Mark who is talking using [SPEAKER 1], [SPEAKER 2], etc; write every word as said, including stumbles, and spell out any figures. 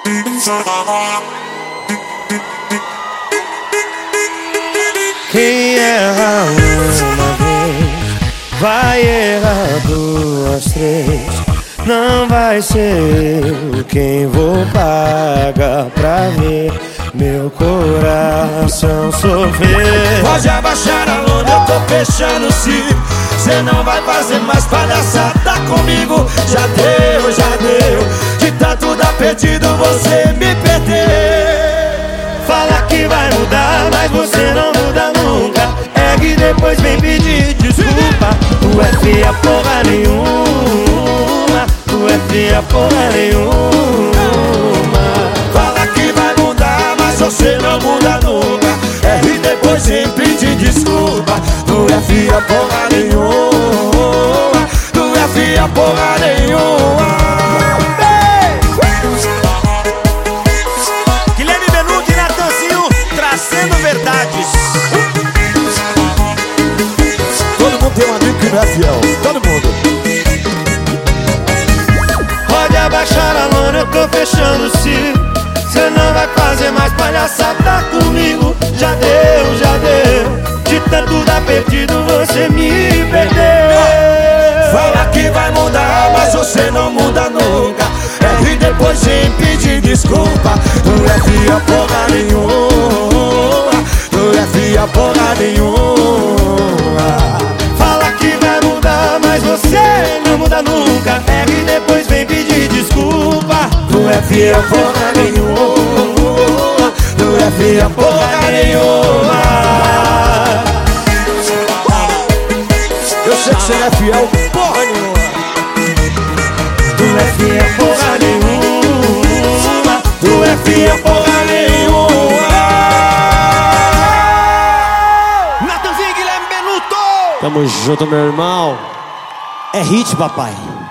[SPEAKER 1] Quem erra uma vez vai errar duas, três. Não vai ser eu quem vou pagar pra ver meu coração sofrer.
[SPEAKER 2] Pode abaixar a lona, eu tô fechando o ciclo. Cê não vai fazer mais palhaçada comigo. Já deu, já deu. De tanto dar perdido você me perdeu.
[SPEAKER 1] Fala que vai mudar, mas você não muda nunca. É que depois vem pedir desculpa. Tu é feia porra nenhuma. Tu é feia porra nenhuma.
[SPEAKER 2] Fala que vai mudar, mas você não muda nunca. É e depois vem pedir desculpa. Tu é feia porra nenhuma. Tu é feia porra nenhuma.
[SPEAKER 3] Guilherme Benuto e Natanzinho trazendo verdades.
[SPEAKER 2] Todo mundo tem um amigo que não é fiel. Todo mundo.
[SPEAKER 1] Pode abaixar a lona, eu tô fechando o ciclo. Cê não vai fazer mais palhaçada comigo. Já deu, já deu. De tanto dar perdido você me perdeu.
[SPEAKER 2] Fala que vai mudar, mas você não muda nunca. É e depois vem pedir desculpa. Tu é fia porra nenhuma. Tu é fia porra nenhuma.
[SPEAKER 1] Fala que vai mudar, mas você não muda nunca. É e depois vem pedir desculpa.
[SPEAKER 2] Tu é fia porra nenhuma. Tu é fia porra nenhuma. Eu sei que você é fiel porra nenhuma.
[SPEAKER 1] Tu é feia porra nenhuma.
[SPEAKER 2] Tu é fia porra nenhuma.
[SPEAKER 3] Natanzinho e Guilherme Benuto.
[SPEAKER 1] Tamo junto, meu irmão.
[SPEAKER 3] É hit, papai.